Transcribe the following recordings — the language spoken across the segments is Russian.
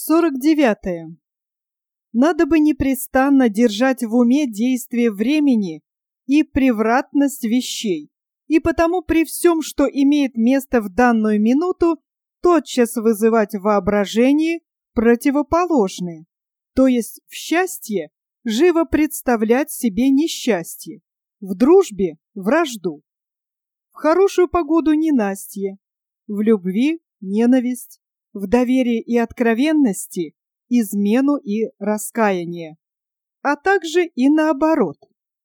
49. Надо бы непрестанно держать в уме действие времени и превратность вещей, и потому при всем, что имеет место в данную минуту, тотчас вызывать в воображении противоположное, то есть в счастье живо представлять себе несчастье, в дружбе вражду, в хорошую погоду ненастье, в любви ненависть, в доверии и откровенности измену и раскаяние, а также и наоборот.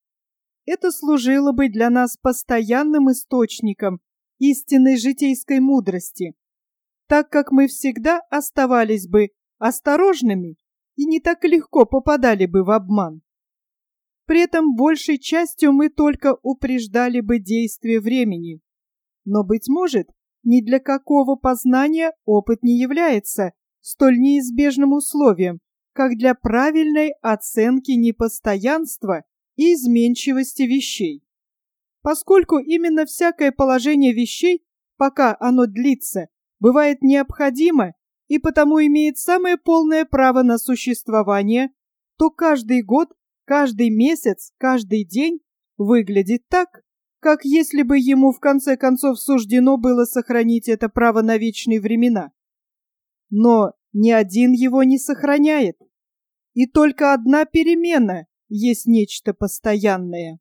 Это служило бы для нас постоянным источником истинной житейской мудрости, так как мы всегда оставались бы осторожными и не так легко попадали бы в обман. При этом большей частью мы только упреждали бы действие времени. Но, быть может, ни для какого познания опыт не является столь неизбежным условием, как для правильной оценки непостоянства и изменчивости вещей. Поскольку именно всякое положение вещей, пока оно длится, бывает необходимо и потому имеет самое полное право на существование, то каждый год, каждый месяц, каждый день выглядит так, как если бы ему в конце концов суждено было сохранить это право на вечные времена. Но ни один его не сохраняет, и только одна перемена есть нечто постоянное.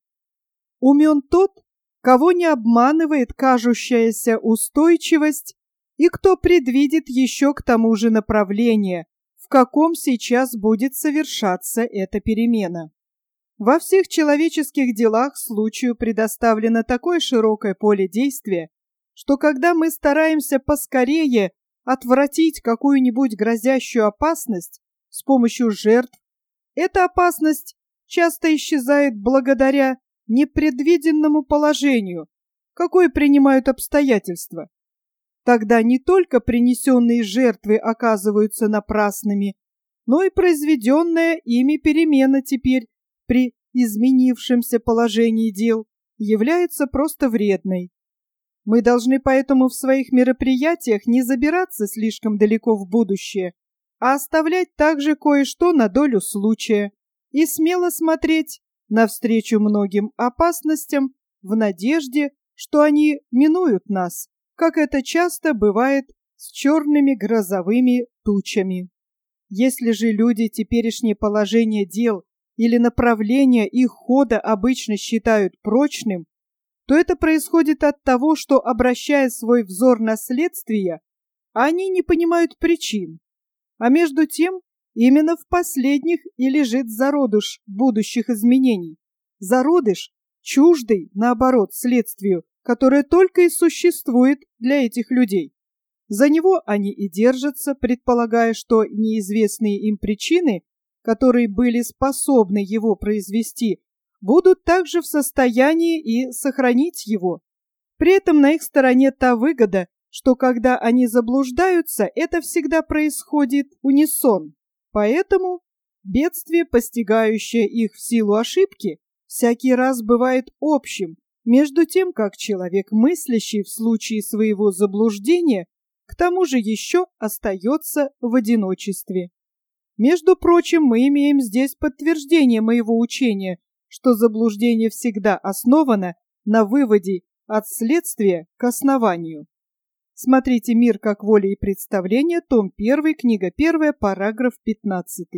Умен тот, кого не обманывает кажущаяся устойчивость, и кто предвидит еще к тому же направление, в каком сейчас будет совершаться эта перемена. Во всех человеческих делах случаю предоставлено такое широкое поле действия, что когда мы стараемся поскорее отвратить какую-нибудь грозящую опасность с помощью жертв, эта опасность часто исчезает благодаря непредвиденному положению, какое принимают обстоятельства. Тогда не только принесенные жертвы оказываются напрасными, но и произведенная ими перемена теперь при изменившемся положении дел является просто вредной. Мы должны поэтому в своих мероприятиях не забираться слишком далеко в будущее, а оставлять также кое-что на долю случая и смело смотреть навстречу многим опасностям в надежде, что они минуют нас, как это часто бывает с черными грозовыми тучами. Если же люди теперешнее положение дел или направление их хода обычно считают прочным, то это происходит от того, что, обращая свой взор на следствия, они не понимают причин, а между тем именно в последних и лежит зародыш будущих изменений, зародыш, чуждый, наоборот, следствию, которое только и существует для этих людей. За него они и держатся, предполагая, что неизвестные им причины, которые были способны его произвести, будут также в состоянии и сохранить его. При этом на их стороне та выгода, что когда они заблуждаются, это всегда происходит унисон. Поэтому бедствие, постигающее их в силу ошибки, всякий раз бывает общим, между тем, как человек, мыслящий в случае своего заблуждения, к тому же еще остается в одиночестве. Между прочим, мы имеем здесь подтверждение моего учения, что заблуждение всегда основано на выводе от следствия к основанию. Смотрите «Мир как воля и представление», том 1, книга 1, параграф 15.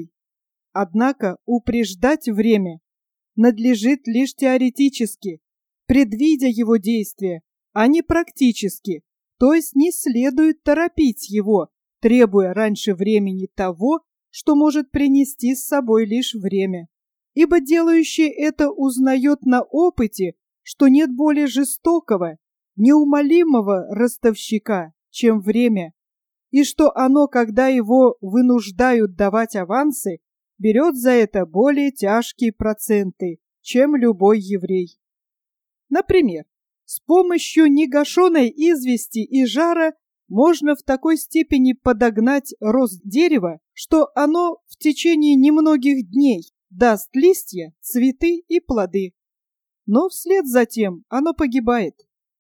Однако упреждать время надлежит лишь теоретически, предвидя его действия, а не практически, то есть не следует торопить его, требуя раньше времени того, что может принести с собой лишь время. Ибо делающий это узнает на опыте, что нет более жестокого, неумолимого ростовщика, чем время, и что оно, когда его вынуждают давать авансы, берет за это более тяжкие проценты, чем любой еврей. Например, с помощью негашенной извести и жара можно в такой степени подогнать рост дерева, что оно в течение немногих дней даст листья, цветы и плоды. Но вслед за тем оно погибает.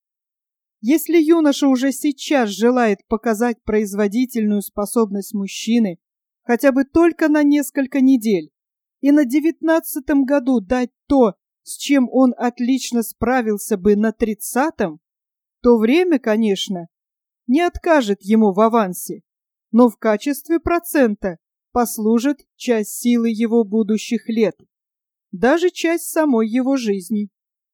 Если юноша уже сейчас желает показать производительную способность мужчины, хотя бы только на несколько недель, и на 19-м году дать то, с чем он отлично справился бы на 30-м, то время, конечно, не откажет ему в авансе, но в качестве процента послужит часть силы его будущих лет, даже часть самой его жизни.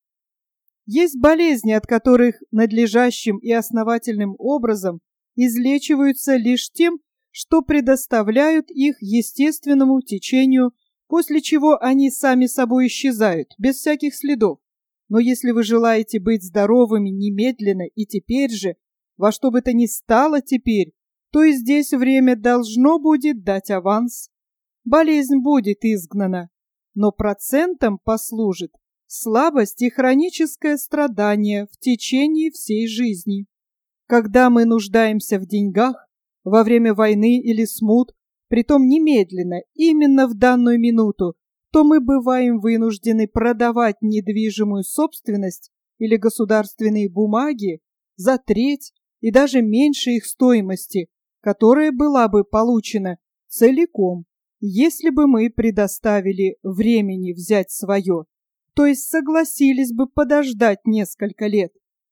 Есть болезни, от которых надлежащим и основательным образом излечиваются лишь тем, что предоставляют их естественному течению, после чего они сами собой исчезают, без всяких следов. Но если вы желаете быть здоровыми немедленно и теперь же, во что бы то ни стало теперь, то и здесь время должно будет дать аванс. Болезнь будет изгнана, но процентом послужит слабость и хроническое страдание в течение всей жизни. Когда мы нуждаемся в деньгах, во время войны или смут, притом немедленно, именно в данную минуту, то мы бываем вынуждены продавать недвижимую собственность или государственные бумаги за треть и даже меньше их стоимости, которая была бы получена целиком, если бы мы предоставили времени взять свое, то есть согласились бы подождать несколько лет.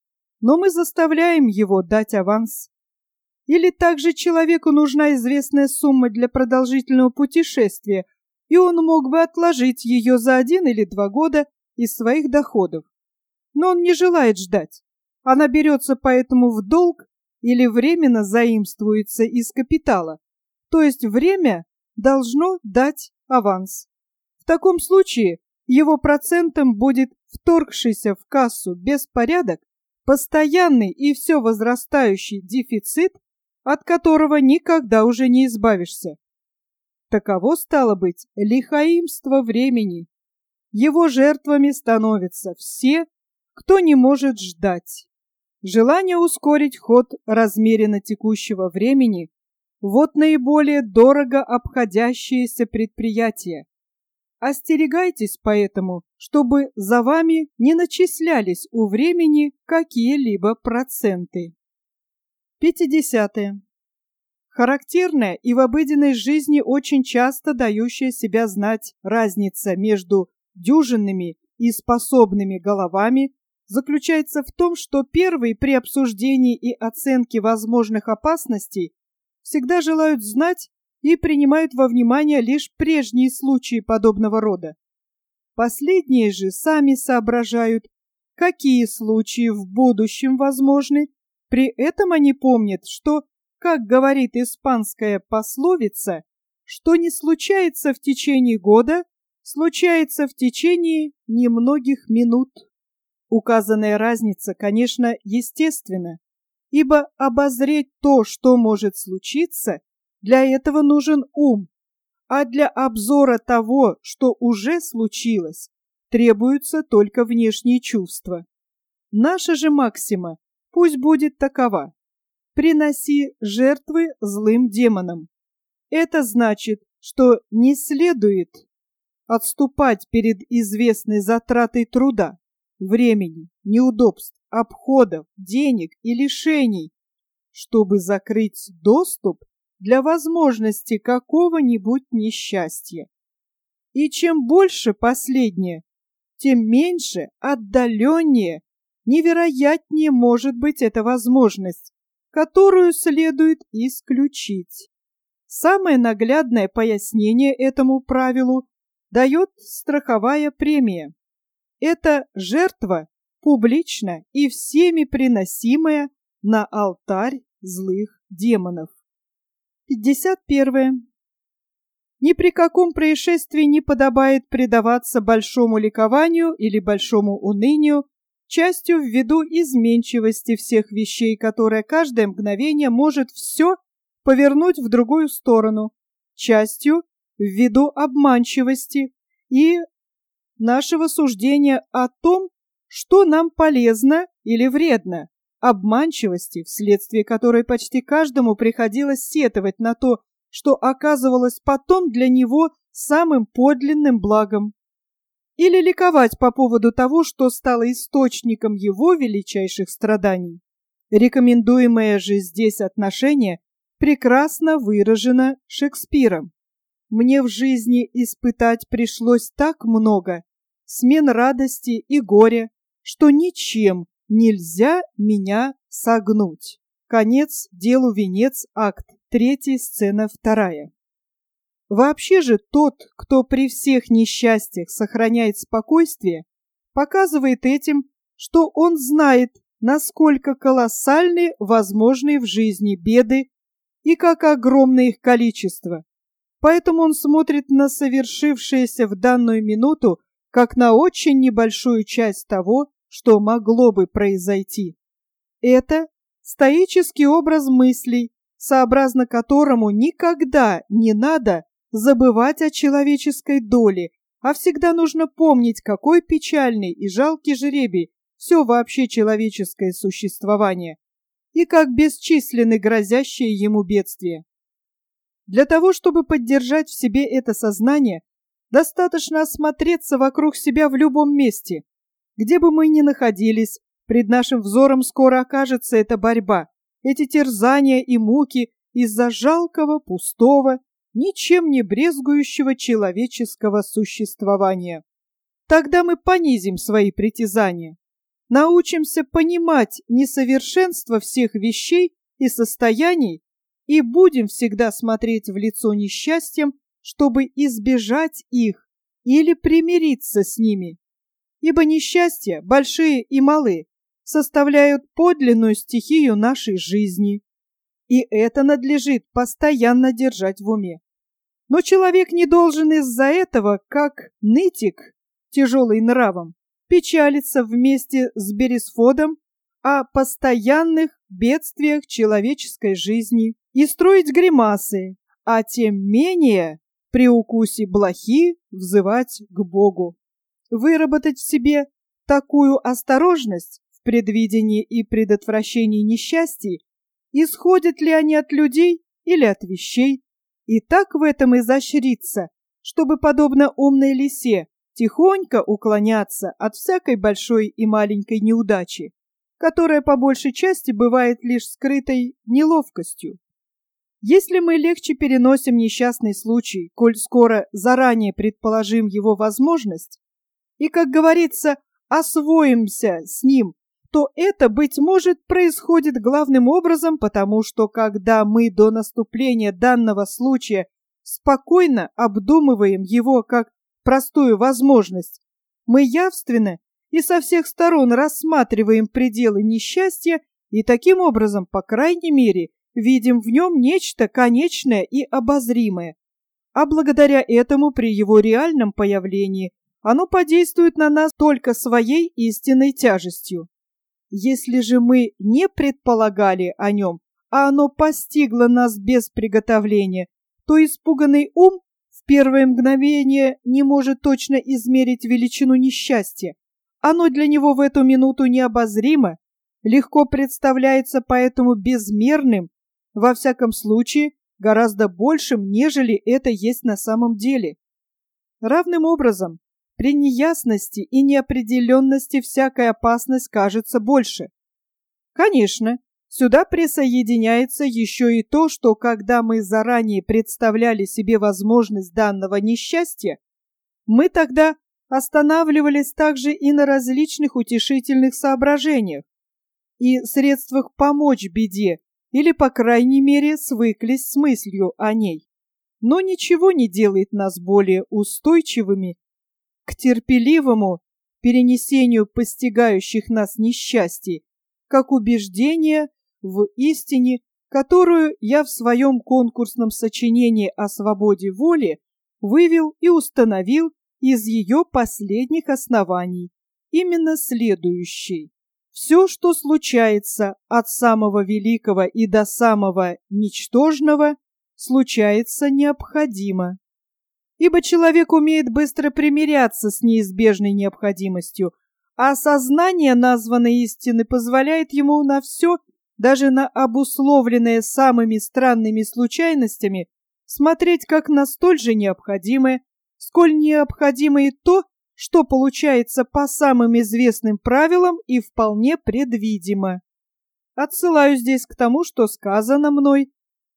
Но мы заставляем его дать аванс. Или также человеку нужна известная сумма для продолжительного путешествия, и он мог бы отложить ее за 1 или 2 года из своих доходов. Но он не желает ждать. Она берется поэтому в долг или временно заимствуется из капитала, то есть время должно дать аванс. В таком случае его процентом будет вторгшийся в кассу беспорядок, постоянный и все возрастающий дефицит, от которого никогда уже не избавишься. Таково стало быть лихаимство времени. Его жертвами становятся все, кто не может ждать. Желание ускорить ход размеренно текущего времени – вот наиболее дорого обходящееся предприятие. Остерегайтесь поэтому, чтобы за вами не начислялись у времени какие-либо проценты. 50. Характерная и в обыденной жизни очень часто дающая себя знать разница между дюжинными и способными головами заключается в том, что первые при обсуждении и оценке возможных опасностей всегда желают знать и принимают во внимание лишь прежние случаи подобного рода. Последние же сами соображают, какие случаи в будущем возможны, при этом они помнят, что, как говорит испанская пословица, что не случается в течение года, случается в течение немногих минут. Указанная разница, конечно, естественна, ибо обозреть то, что может случиться, для этого нужен ум, а для обзора того, что уже случилось, требуются только внешние чувства. Наша же максима пусть будет такова: приноси жертвы злым демонам. Это значит, что не следует отступать перед известной затратой труда, времени, неудобств, обходов, денег и лишений, чтобы закрыть доступ для возможности какого-нибудь несчастья. И чем больше последнее, тем меньше, отдаленнее, невероятнее может быть эта возможность, которую следует исключить. Самое наглядное пояснение этому правилу дает страховая премия. Это жертва, публично и всеми приносимая на алтарь злых демонов. 51. Ни при каком происшествии не подобает предаваться большому ликованию или большому унынию, частью ввиду изменчивости всех вещей, которая каждое мгновение может все повернуть в другую сторону, частью ввиду обманчивости и нашего суждения о том, что нам полезно или вредно, обманчивости, вследствие которой почти каждому приходилось сетовать на то, что оказывалось потом для него самым подлинным благом, или ликовать по поводу того, что стало источником его величайших страданий. Рекомендуемое же здесь отношение прекрасно выражено Шекспиром. мне в жизни испытать пришлось так много смен радости и горя, что ничем нельзя меня согнуть. Конец делу венец, акт 3, сцена 2. Вообще же тот, кто при всех несчастьях сохраняет спокойствие, показывает этим, что он знает, насколько колоссальны возможные в жизни беды и как огромно их количество. Поэтому он смотрит на совершившееся в данную минуту как на очень небольшую часть того, что могло бы произойти. Это стоический образ мыслей, сообразно которому никогда не надо забывать о человеческой доле, а всегда нужно помнить, какой печальный и жалкий жребий все вообще человеческое существование, и как бесчисленны грозящие ему бедствия. Для того, чтобы поддержать в себе это сознание, достаточно осмотреться вокруг себя в любом месте. Где бы мы ни находились, пред нашим взором скоро окажется эта борьба, эти терзания и муки из-за жалкого, пустого, ничем не брезгующего человеческого существования. Тогда мы понизим свои притязания, научимся понимать несовершенство всех вещей и состояний и будем всегда смотреть в лицо несчастьям, чтобы избежать их или примириться с ними. Ибо несчастья, большие и малые, составляют подлинную стихию нашей жизни. И это надлежит постоянно держать в уме. Но человек не должен из-за этого, как нытик, тяжелый нравом, печалиться вместе с Бересфодом о постоянных бедствиях человеческой жизни и строить гримасы, а тем менее при укусе блохи взывать к Богу. Выработать в себе такую осторожность в предвидении и предотвращении несчастий, исходят ли они от людей или от вещей, и так в этом изощриться, чтобы, подобно умной лисе, тихонько уклоняться от всякой большой и маленькой неудачи, которая по большей части бывает лишь скрытой неловкостью. Если мы легче переносим несчастный случай, коль скоро заранее предположим его возможность, и, как говорится, освоимся с ним, то это, быть может, происходит главным образом, потому что, когда мы до наступления данного случая спокойно обдумываем его как простую возможность, мы явственно и со всех сторон рассматриваем пределы несчастья и таким образом, по крайней мере, видим в нем нечто конечное и обозримое. А благодаря этому при его реальном появлении оно подействует на нас только своей истинной тяжестью. Если же мы не предполагали о нем, а оно постигло нас без приготовления, то испуганный ум в первое мгновение не может точно измерить величину несчастья. Оно для него в эту минуту необозримо, легко представляется поэтому безмерным, во всяком случае гораздо большим, нежели это есть на самом деле. Равным образом, при неясности и неопределенности всякая опасность кажется больше. Конечно, сюда присоединяется еще и то, что когда мы заранее представляли себе возможность данного несчастья, мы тогда останавливались также и на различных утешительных соображениях и средствах помочь беде, или, по крайней мере, свыклись с мыслью о ней. Но ничего не делает нас более устойчивыми к терпеливому перенесению постигающих нас несчастий, как убеждение в истине, которую я в своем конкурсном сочинении о свободе воли вывел и установил из ее последних оснований, именно следующий. Все, что случается от самого великого и до самого ничтожного, случается необходимо. Ибо человек умеет быстро примиряться с неизбежной необходимостью, а сознание названной истины позволяет ему на все, даже на обусловленное самыми странными случайностями, смотреть как на столь же необходимое, сколь необходимо и то, что получается по самым известным правилам и вполне предвидимо. Отсылаю здесь к тому, что сказано мной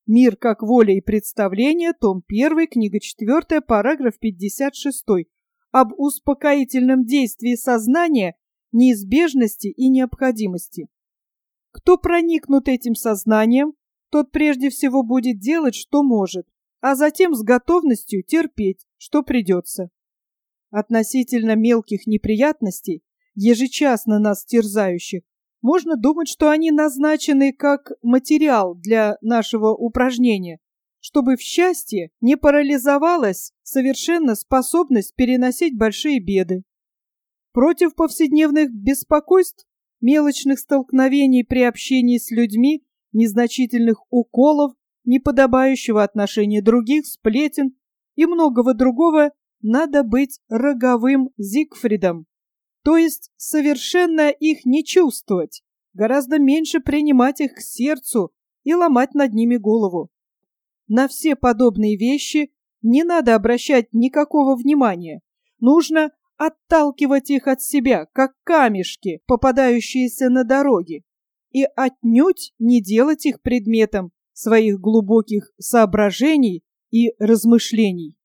«Мир как воля и представление», том 1, книга 4, параграф 56, об успокоительном действии сознания, неизбежности и необходимости. Кто проникнут этим сознанием, тот прежде всего будет делать, что может, а затем с готовностью терпеть, что придется. Относительно мелких неприятностей, ежечасно нас терзающих, можно думать, что они назначены как материал для нашего упражнения, чтобы в счастье не парализовалась совершенно способность переносить большие беды. Против повседневных беспокойств, мелочных столкновений при общении с людьми, незначительных уколов, неподобающего отношения других, сплетен и многого другого надо быть роговым Зигфридом, то есть совершенно их не чувствовать, гораздо меньше принимать их к сердцу и ломать над ними голову. На все подобные вещи не надо обращать никакого внимания, нужно отталкивать их от себя, как камешки, попадающиеся на дороге, и отнюдь не делать их предметом своих глубоких соображений и размышлений.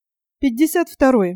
52.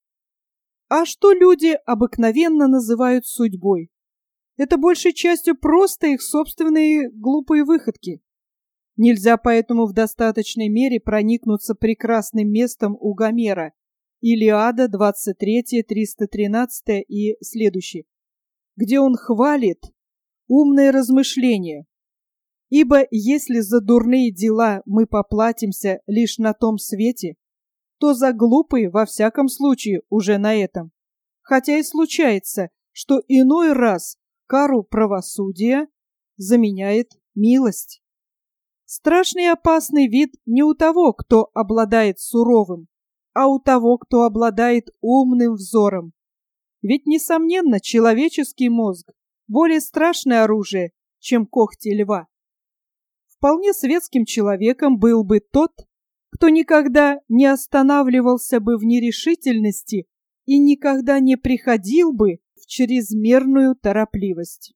А что люди обыкновенно называют судьбой? Это большей частью просто их собственные глупые выходки. Нельзя поэтому в достаточной мере проникнуться прекрасным местом у Гомера, Илиада 23, 313 и следующий, где он хвалит умное размышление. Ибо если за дурные дела мы поплатимся лишь на том свете, то за глупые во всяком случае уже на этом. Хотя и случается, что иной раз кару правосудия заменяет милость. Страшный и опасный вид не у того, кто обладает суровым, а у того, кто обладает умным взором. Ведь, несомненно, человеческий мозг более страшное оружие, чем когти льва. Вполне светским человеком был бы тот, кто никогда не останавливался бы в нерешительности и никогда не приходил бы в чрезмерную торопливость.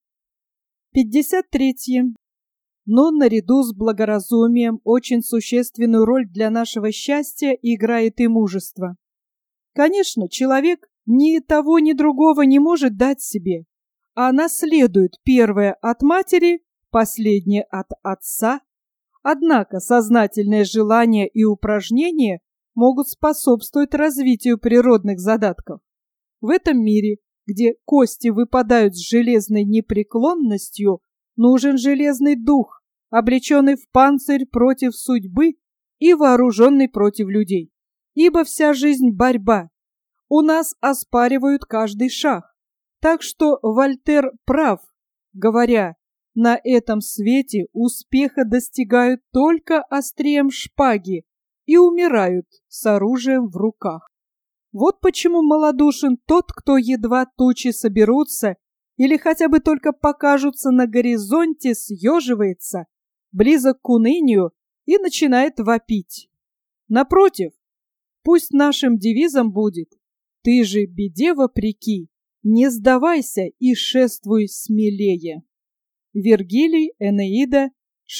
53. Но наряду с благоразумием очень существенную роль для нашего счастья играет и мужество. Конечно, человек ни того, ни другого не может дать себе, а наследует первое от матери, последнее от отца. Однако сознательное желание и упражнения могут способствовать развитию природных задатков. В этом мире, где кости выпадают с железной непреклонностью, нужен железный дух, облеченный в панцирь против судьбы и вооруженный против людей. Ибо вся жизнь — борьба. У нас оспаривают каждый шаг. Так что Вольтер прав, говоря: на этом свете успеха достигают только острием шпаги и умирают с оружием в руках. Вот почему малодушен тот, кто едва тучи соберутся или хотя бы только покажутся на горизонте, съеживается, близок к унынию и начинает вопить. Напротив, пусть нашим девизом будет: «Ты же беде вопреки, не сдавайся и шествуй смелее». Вергилий, Энеида,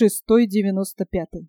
6:95.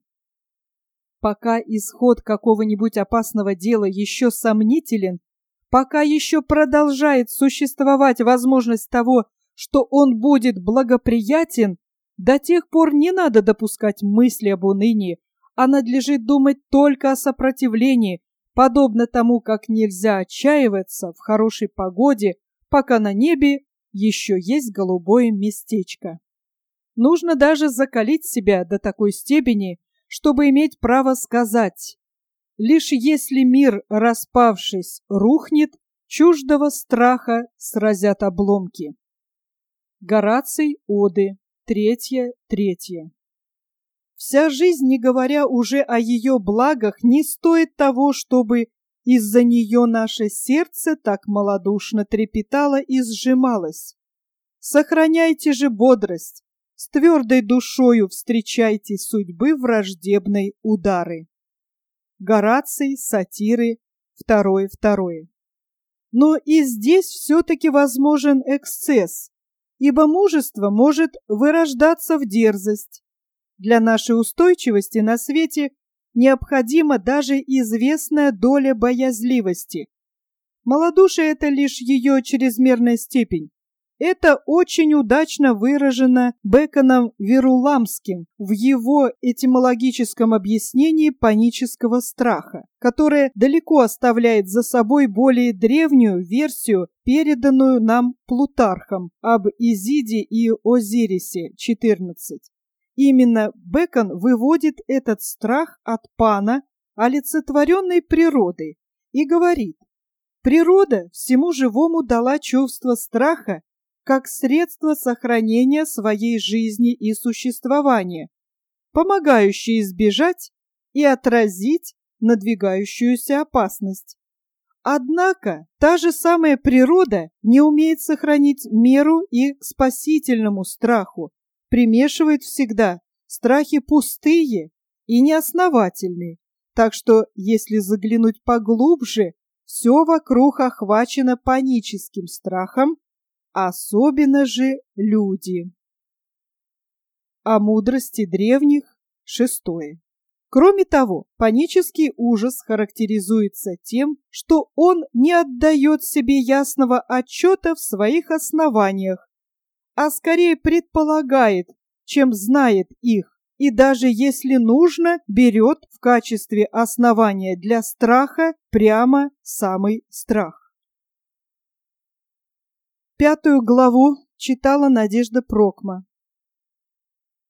Пока исход какого-нибудь опасного дела еще сомнителен, пока еще продолжает существовать возможность того, что он будет благоприятен, до тех пор не надо допускать мысли об унынии, а надлежит думать только о сопротивлении, подобно тому, как нельзя отчаиваться в хорошей погоде, пока на небе еще есть голубое местечко. Нужно даже закалить себя до такой степени, чтобы иметь право сказать: лишь если мир, распавшись, рухнет, чуждого страха сразят обломки. Гораций, Оды, 3. Вся жизнь, не говоря уже о ее благах, не стоит того, чтобы из-за нее наше сердце так малодушно трепетало и сжималось. Сохраняйте же бодрость, с твердой душою встречайте судьбы враждебной удары. Гораций, Сатиры, 2. Но и здесь все-таки возможен эксцесс, ибо мужество может вырождаться в дерзость. Для нашей устойчивости на свете необходима даже известная доля боязливости. Малодушие – это лишь ее чрезмерная степень. Это очень удачно выражено Бэконом Веруламским в его этимологическом объяснении панического страха, которое далеко оставляет за собой более древнюю версию, переданную нам Плутархом об Изиде и Озирисе 14. Именно Бэкон выводит этот страх от Пана, олицетворенной природой, и говорит: природа всему живому дала чувство страха как средство сохранения своей жизни и существования, помогающее избежать и отразить надвигающуюся опасность. Однако та же самая природа не умеет сохранить меру и к спасительному страху, примешивает всегда страхи пустые и неосновательные, так что, если заглянуть поглубже, все вокруг охвачено паническим страхом, особенно же люди. О мудрости древних. 6. Кроме того, панический ужас характеризуется тем, что он не отдает себе ясного отчета в своих основаниях, а скорее предполагает, чем знает их, и даже если нужно, берет в качестве основания для страха прямо самый страх. 5 главу читала Надежда Прокма.